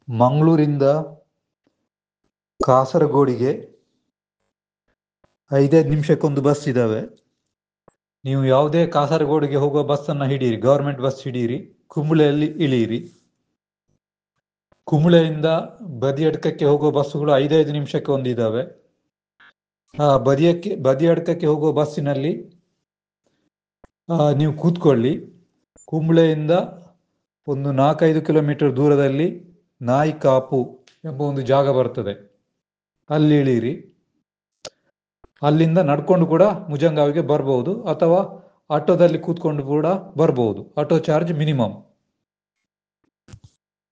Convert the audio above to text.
ಮಂಗಳೂರಿಂದ ಕಾಸರಗೋಡಿಗೆ 5-5 ನಿಮಿಷಕ್ಕೊಂದು ಬಸ್ ಇದ್ದಾವೆ. ನೀವು ಯಾವುದೇ ಕಾಸರಗೋಡಿಗೆ ಹೋಗುವ ಬಸ್ಸನ್ನು ಹಿಡಿಯಿರಿ, ಗವರ್ಮೆಂಟ್ ಬಸ್ ಹಿಡಿಯಿರಿ, ಕುಂಬಳೆಯಲ್ಲಿ ಇಳಿಯಿರಿ. ಕುಂಬಳೆಯಿಂದ ಬದಿಯಡ್ಕಕ್ಕೆ ಹೋಗುವ ಬಸ್ಸುಗಳು 5-5 ನಿಮಿಷಕ್ಕೆ ಒಂದಿದ್ದಾವೆ. ಆ ಬದಿಯಡ್ಕಕ್ಕೆ ಹೋಗುವ ಬಸ್ಸಿನಲ್ಲಿ ನೀವು ಕೂತ್ಕೊಳ್ಳಿ. ಕುಂಬಳೆಯಿಂದ ಒಂದು 4-5 ಕಿಲೋಮೀಟರ್ ದೂರದಲ್ಲಿ ನಾಯಿಕಾಪು ಎಂಬ ಒಂದು ಜಾಗ ಬರ್ತದೆ, ಅಲ್ಲಿ ಇಳೀರಿ. ಅಲ್ಲಿಂದ ನಡ್ಕೊಂಡು ಕೂಡ ಮುಜಂಗಾವಿಗೆ ಬರ್ಬೋದು, ಅಥವಾ ಆಟೋದಲ್ಲಿ ಕೂತ್ಕೊಂಡು ಕೂಡ ಬರ್ಬೋದು. Auto charge minimum.